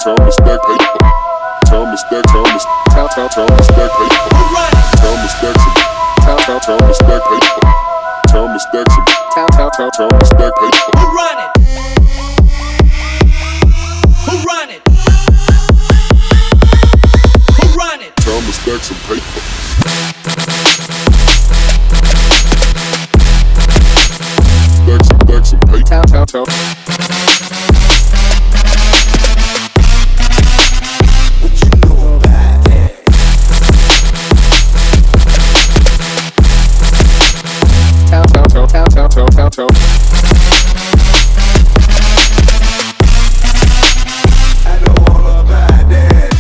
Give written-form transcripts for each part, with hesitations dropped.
Time to stack paper. Time to stack paper. Time to stack paper. Time to stack some. Time to stack paper. Time to stack some. Time to stack paper. Who run it? Who run it? Who run it? Time to stack some paper. Stack some paper. What you know about that? I know all about that.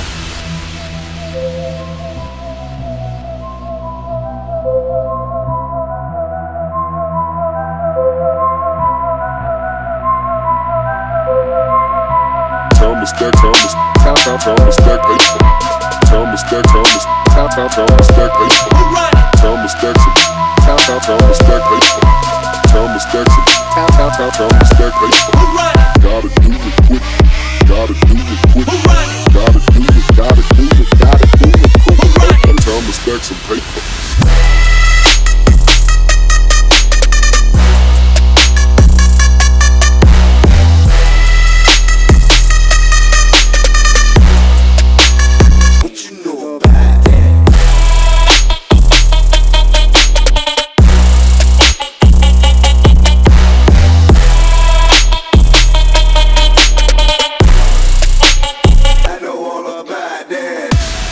Time to stack paper. Time to stack paper. Time to stack paper. Who run it? Time to stack some. Time to stack paper. Time to stack some. Time to stack paper. Who run it? Gotta do it quick. Gotta do it quick. Who run it? Gotta do it. Gotta do it. Gotta do it quick. Who run it? Time to stack some paper. What you know about that? I know all about that.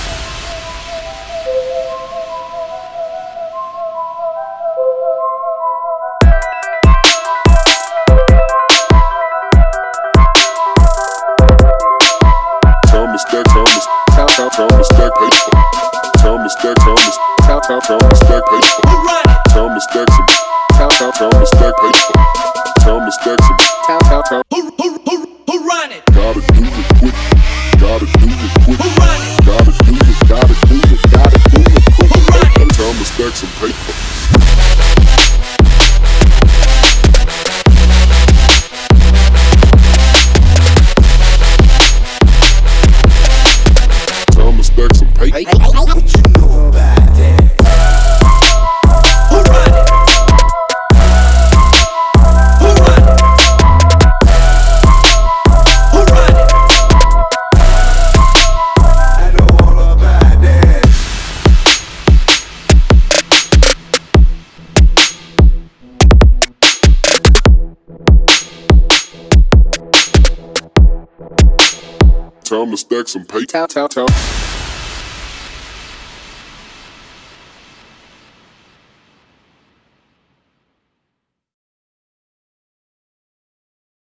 Time to stack paper. Time to stack paper. Time to stack paper. Who run it? Time to stack some. Time to stack paper. Time to stack some. Who run it? Gotta do it quick. Gotta do it quick. Who run it? Gotta do it. Gotta do it. Gotta do it quick. Who run it? Time to stack some paper. Time to stack some paper. What you know about that? Who run it? Who run it? Who run it? I know all about that. Time to stack some paper.